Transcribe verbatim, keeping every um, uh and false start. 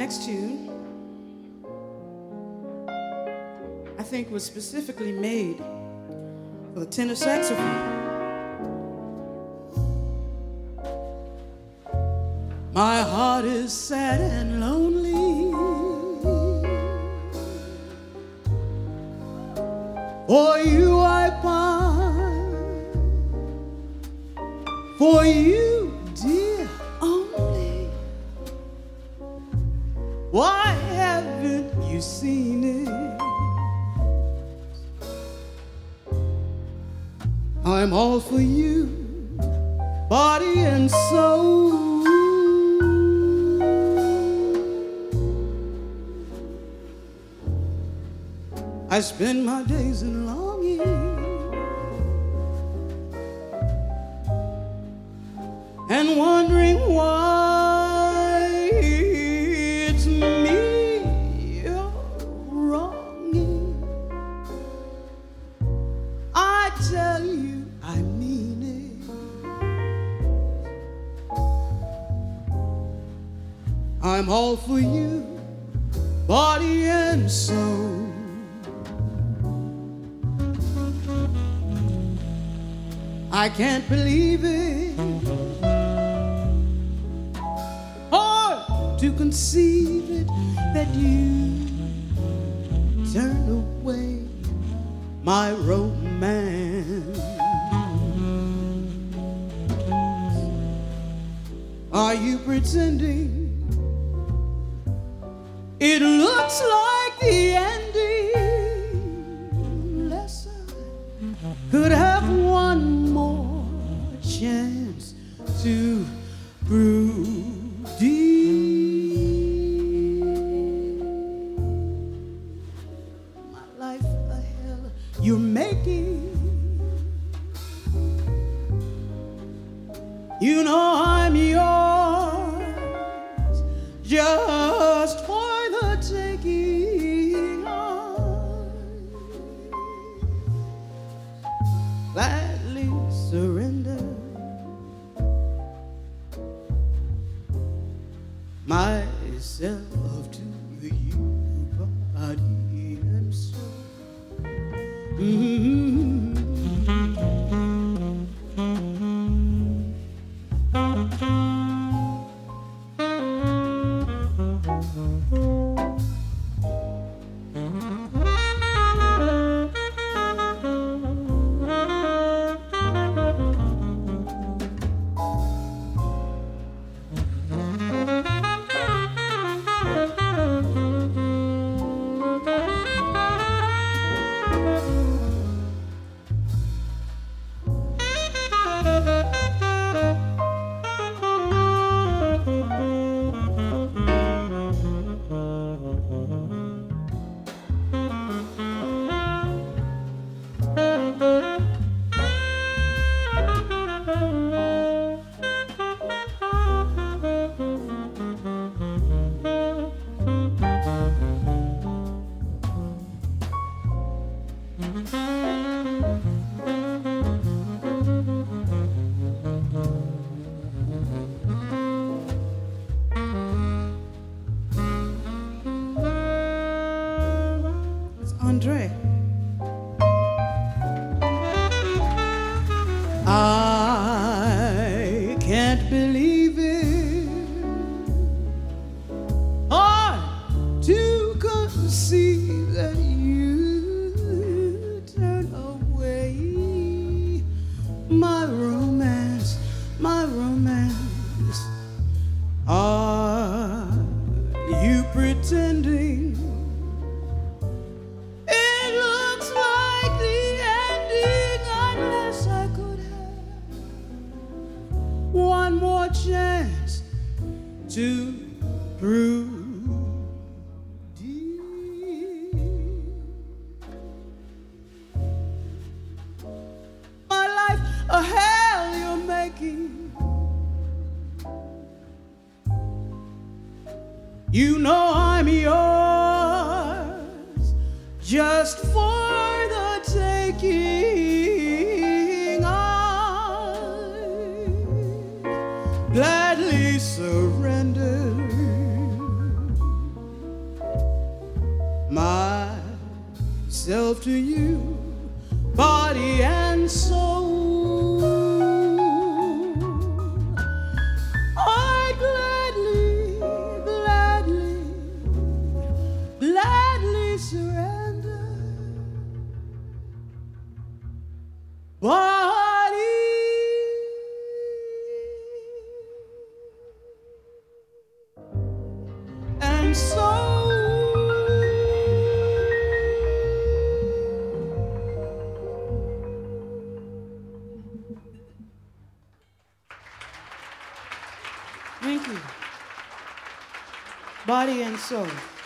next tune, I think, was specifically made for the tenor saxophone. My heart is sad and lonely, for you I pine, for you, dear, only. Why haven't you seen it? I'm all for you, body and soul. I spend my days in longing and wondering why it's me you're wronging. I tell you I mean it. I'm all for you, body and soul. I can't believe it, hard to conceive it, that you turn away my romance. Are you pretending? It looks like the ending. Less I could have one more chance to prove deep. My life a hell you're making. You know I'm yours, just for the taking. I gladly surrender myself to you, body and soul. Mm-hmm. Andre. I can't believe it, hard to conceive that you turn away my romance, my romance. Are you pretending? One more chance to prove deep. My life a hell you're making. You know I'm yours, just for the taking. I gladly surrender myself to you, body and soul. I gladly, gladly, gladly surrender body and soul. Thank you. Body and soul.